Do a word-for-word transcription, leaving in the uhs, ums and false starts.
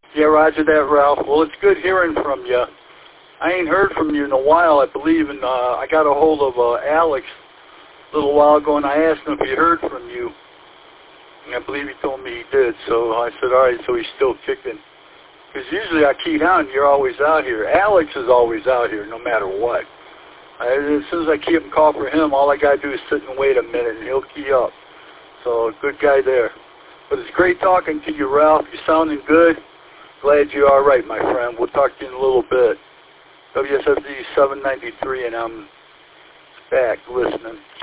Yeah, roger that, Ralph. Well, it's good hearing from you. I ain't heard from you in a while, I believe, and uh, I got a hold of uh, Alex a little while ago, and I asked him if he heard from you. And I believe he told me he did, so I said, all right, so he's still kicking. Because usually I key down, you're always out here. Alex is always out here, no matter what. I, as soon as I key up and call for him, all I got to do is sit and wait a minute, and he'll key up. So, good guy there. But it's great talking to you, Ralph. You're sounding good. Glad you're all right, my friend. We'll talk to you in a little bit. W S F D seven ninety-three, and I'm back listening.